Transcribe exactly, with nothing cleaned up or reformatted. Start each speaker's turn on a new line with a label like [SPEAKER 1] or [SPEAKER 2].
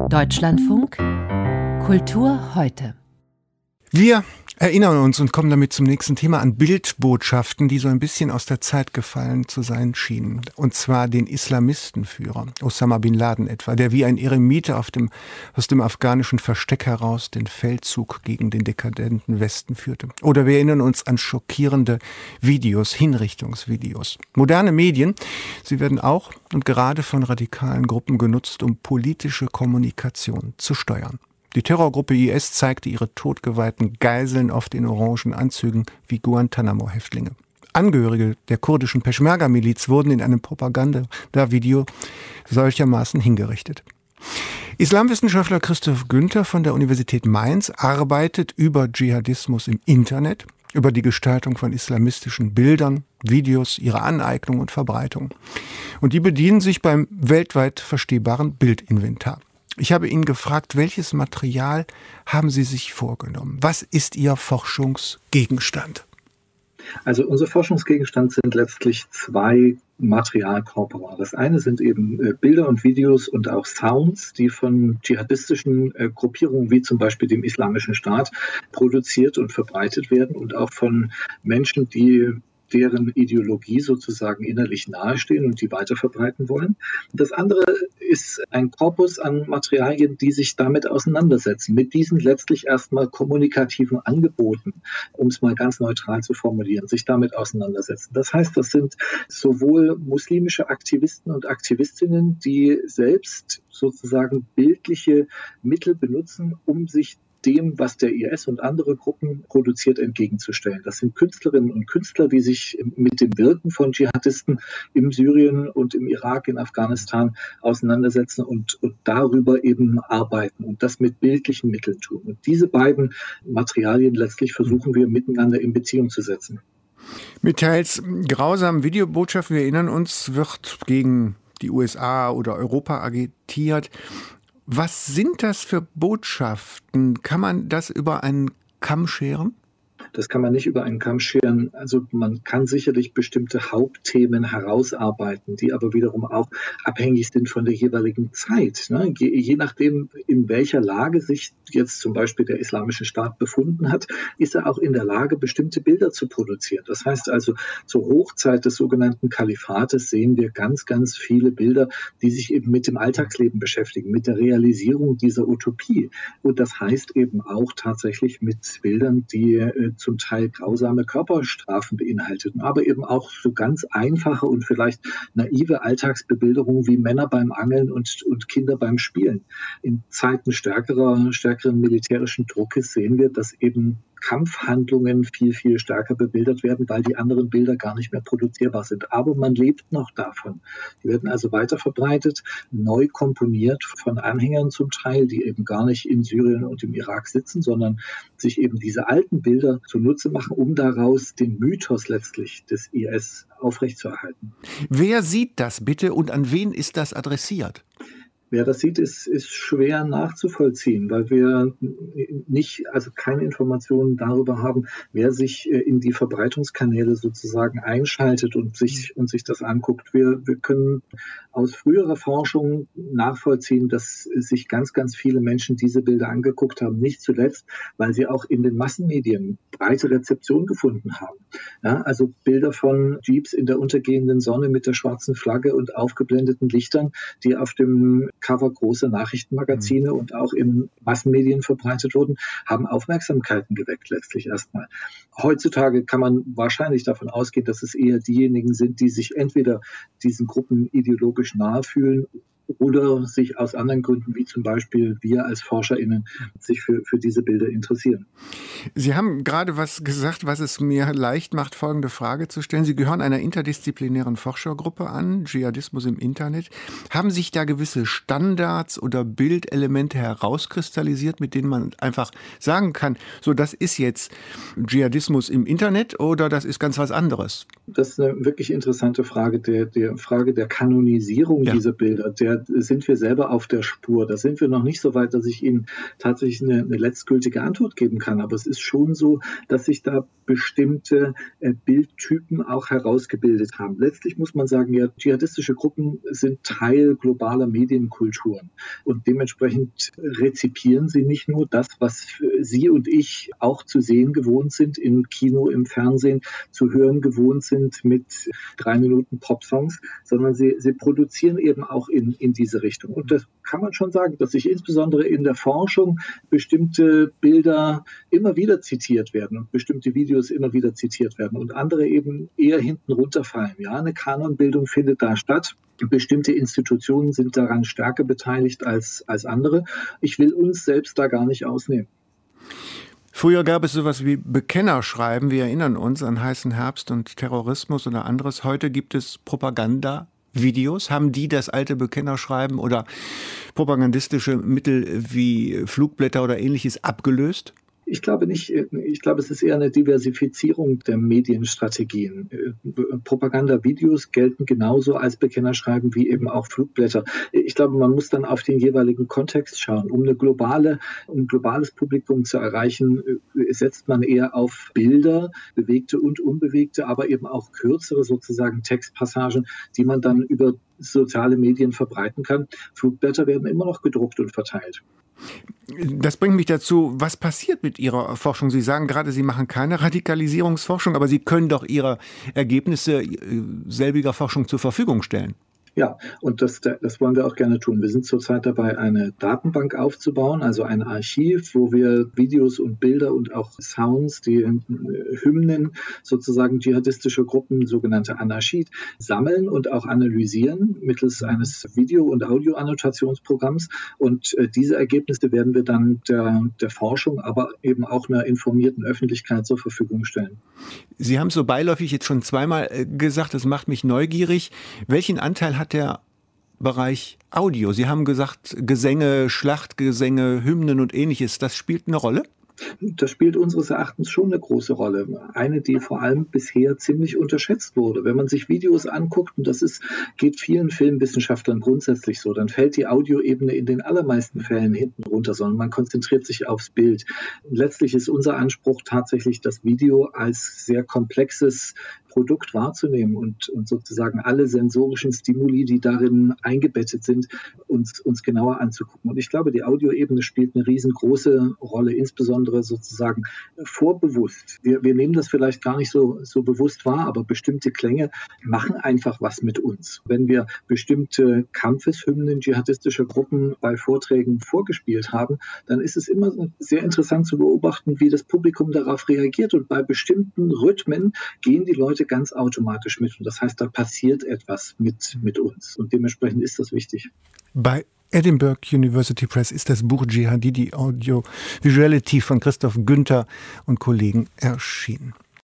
[SPEAKER 1] Deutschlandfunk Kultur heute.
[SPEAKER 2] Wir erinnern uns und kommen damit zum nächsten Thema an Bildbotschaften, die so ein bisschen aus der Zeit gefallen zu sein schienen. Und zwar den Islamistenführer, Osama bin Laden etwa, der wie ein Eremite auf dem, aus dem afghanischen Versteck heraus den Feldzug gegen den dekadenten Westen führte. Oder wir erinnern uns an schockierende Videos, Hinrichtungsvideos. Moderne Medien, sie werden auch und gerade von radikalen Gruppen genutzt, um politische Kommunikation zu steuern. Die Terrorgruppe I S zeigte ihre totgeweihten Geiseln oft in orangen Anzügen wie Guantanamo-Häftlinge. Angehörige der kurdischen Peschmerga-Miliz wurden in einem Propagandavideo solchermaßen hingerichtet. Islamwissenschaftler Christoph Günther von der Universität Mainz arbeitet über Dschihadismus im Internet, über die Gestaltung von islamistischen Bildern, Videos, ihre Aneignung und Verbreitung. Und die bedienen sich beim weltweit verstehbaren Bildinventar. Ich habe ihn gefragt, welches Material haben Sie sich vorgenommen? Was ist Ihr Forschungsgegenstand?
[SPEAKER 3] Also unser Forschungsgegenstand sind letztlich zwei Materialkorpora. Das eine sind eben äh, Bilder und Videos und auch Sounds, die von dschihadistischen äh, Gruppierungen wie zum Beispiel dem Islamischen Staat produziert und verbreitet werden und auch von Menschen, die deren Ideologie sozusagen innerlich nahestehen und die weiterverbreiten wollen. Das andere ist ein Korpus an Materialien, die sich damit auseinandersetzen, mit diesen letztlich erstmal kommunikativen Angeboten, um es mal ganz neutral zu formulieren, sich damit auseinandersetzen. Das heißt, das sind sowohl muslimische Aktivisten und Aktivistinnen, die selbst sozusagen bildliche Mittel benutzen, um sich dem, was der I S und andere Gruppen produziert, entgegenzustellen. Das sind Künstlerinnen und Künstler, die sich mit dem Wirken von Dschihadisten im Syrien und im Irak, in Afghanistan auseinandersetzen und, und darüber eben arbeiten und das mit bildlichen Mitteln tun. Und diese beiden Materialien letztlich versuchen wir miteinander in Beziehung zu setzen.
[SPEAKER 2] Mit teils grausamen Videobotschaften, wir erinnern uns, wird gegen die U S A oder Europa agitiert. Was sind das für Botschaften? Kann man das über einen Kamm scheren?
[SPEAKER 3] Das kann man nicht über einen Kamm scheren. Also man kann sicherlich bestimmte Hauptthemen herausarbeiten, die aber wiederum auch abhängig sind von der jeweiligen Zeit. Ne? Je, je nachdem, in welcher Lage sich jetzt zum Beispiel der Islamische Staat befunden hat, ist er auch in der Lage, bestimmte Bilder zu produzieren. Das heißt also, zur Hochzeit des sogenannten Kalifates sehen wir ganz, ganz viele Bilder, die sich eben mit dem Alltagsleben beschäftigen, mit der Realisierung dieser Utopie. Und das heißt eben auch tatsächlich mit Bildern, die äh, zum Teil grausame Körperstrafen beinhalteten, aber eben auch so ganz einfache und vielleicht naive Alltagsbebilderungen wie Männer beim Angeln und, und Kinder beim Spielen. In Zeiten stärkerer, stärkeren militärischen Druckes sehen wir, dass eben Kampfhandlungen viel, viel stärker bebildert werden, weil die anderen Bilder gar nicht mehr produzierbar sind. Aber man lebt noch davon. Die werden also weiter verbreitet, neu komponiert von Anhängern zum Teil, die eben gar nicht in Syrien und im Irak sitzen, sondern sich eben diese alten Bilder zunutze machen, um daraus den Mythos letztlich des I S aufrechtzuerhalten.
[SPEAKER 2] Wer sieht das bitte und an wen ist das adressiert?
[SPEAKER 3] Wer das sieht, ist, ist schwer nachzuvollziehen, weil wir nicht, also keine Informationen darüber haben, wer sich in die Verbreitungskanäle sozusagen einschaltet und sich, und sich das anguckt. Wir, wir können aus früherer Forschung nachvollziehen, dass sich ganz, ganz viele Menschen diese Bilder angeguckt haben, nicht zuletzt, weil sie auch in den Massenmedien breite Rezeption gefunden haben. Ja, also Bilder von Jeeps in der untergehenden Sonne mit der schwarzen Flagge und aufgeblendeten Lichtern, die auf dem Cover große Nachrichtenmagazine mhm. und auch in Massenmedien verbreitet wurden, haben Aufmerksamkeiten geweckt letztlich erstmal. Heutzutage kann man wahrscheinlich davon ausgehen, dass es eher diejenigen sind, die sich entweder diesen Gruppen ideologisch nahe fühlen oder sich aus anderen Gründen, wie zum Beispiel wir als ForscherInnen, sich für, für diese Bilder interessieren.
[SPEAKER 2] Sie haben gerade was gesagt, was es mir leicht macht, folgende Frage zu stellen. Sie gehören einer interdisziplinären Forschergruppe an, Dschihadismus im Internet. Haben sich da gewisse Standards oder Bildelemente herauskristallisiert, mit denen man einfach sagen kann, so, das ist jetzt Dschihadismus im Internet oder das ist ganz was anderes?
[SPEAKER 3] Das ist eine wirklich interessante Frage, der, der Frage der Kanonisierung ja. dieser Bilder, der da sind wir selber auf der Spur. Da sind wir noch nicht so weit, dass ich Ihnen tatsächlich eine, eine letztgültige Antwort geben kann. Aber es ist schon so, dass sich da bestimmte äh, Bildtypen auch herausgebildet haben. Letztlich muss man sagen, ja, dschihadistische Gruppen sind Teil globaler Medienkulturen. Und dementsprechend rezipieren sie nicht nur das, was Sie und ich auch zu sehen gewohnt sind, im Kino, im Fernsehen, zu hören gewohnt sind mit drei Minuten Popsongs, sondern sie, sie produzieren eben auch in, in diese Richtung. Und das kann man schon sagen, dass sich insbesondere in der Forschung bestimmte Bilder immer wieder zitiert werden und bestimmte Videos immer wieder zitiert werden und andere eben eher hinten runterfallen. Ja, eine Kanonbildung findet da statt. Bestimmte Institutionen sind daran stärker beteiligt als, als andere. Ich will uns selbst da gar nicht ausnehmen.
[SPEAKER 2] Früher gab es sowas wie Bekennerschreiben. Wir erinnern uns an Heißen Herbst und Terrorismus oder anderes. Heute gibt es Propagandavideos. Haben die das alte Bekennerschreiben oder propagandistische Mittel wie Flugblätter oder Ähnliches abgelöst?
[SPEAKER 3] Ich glaube nicht. Ich glaube, es ist eher eine Diversifizierung der Medienstrategien. Propagandavideos gelten genauso als Bekennerschreiben wie eben auch Flugblätter. Ich glaube, man muss dann auf den jeweiligen Kontext schauen. Um eine globale, um ein globales Publikum zu erreichen, setzt man eher auf Bilder, bewegte und unbewegte, aber eben auch kürzere sozusagen Textpassagen, die man dann über soziale Medien verbreiten kann. Flugblätter werden immer noch gedruckt und verteilt.
[SPEAKER 2] Das bringt mich dazu, was passiert mit Ihrer Forschung? Sie sagen gerade, Sie machen keine Radikalisierungsforschung, aber Sie können doch Ihre Ergebnisse selbiger Forschung zur Verfügung stellen.
[SPEAKER 3] Ja, und das, das wollen wir auch gerne tun. Wir sind zurzeit dabei, eine Datenbank aufzubauen, also ein Archiv, wo wir Videos und Bilder und auch Sounds, die Hymnen sozusagen dschihadistischer Gruppen, sogenannte Anarchid, sammeln und auch analysieren mittels eines Video- und Audio-Annotationsprogramms. Und äh, diese Ergebnisse werden wir dann der, der Forschung, aber eben auch einer informierten Öffentlichkeit zur Verfügung stellen.
[SPEAKER 2] Sie haben so beiläufig jetzt schon zweimal gesagt, das macht mich neugierig. Welchen Anteil hat der Bereich Audio? Sie haben gesagt, Gesänge, Schlachtgesänge, Hymnen und Ähnliches, das spielt eine Rolle?
[SPEAKER 3] Das spielt unseres Erachtens schon eine große Rolle. Eine, die vor allem bisher ziemlich unterschätzt wurde. Wenn man sich Videos anguckt, und das ist, geht vielen Filmwissenschaftlern grundsätzlich so, dann fällt die Audioebene in den allermeisten Fällen hinten runter, sondern man konzentriert sich aufs Bild. Letztlich ist unser Anspruch tatsächlich, das Video als sehr komplexes Produkt wahrzunehmen und, und sozusagen alle sensorischen Stimuli, die darin eingebettet sind, uns, uns genauer anzugucken. Und ich glaube, die Audioebene spielt eine riesengroße Rolle, insbesondere sozusagen vorbewusst. Wir, wir nehmen das vielleicht gar nicht so, so bewusst wahr, aber bestimmte Klänge machen einfach was mit uns. Wenn wir bestimmte Kampfeshymnen dschihadistischer Gruppen bei Vorträgen vorgespielt haben, dann ist es immer sehr interessant zu beobachten, wie das Publikum darauf reagiert. Und bei bestimmten Rhythmen gehen die Leute ganz automatisch mit. Und das heißt, da passiert etwas mit, mit uns. Und dementsprechend ist das wichtig.
[SPEAKER 2] Bei Edinburgh University Press ist das Buch Dschihadidi Audio Visuality von Christoph Günther und Kollegen erschienen.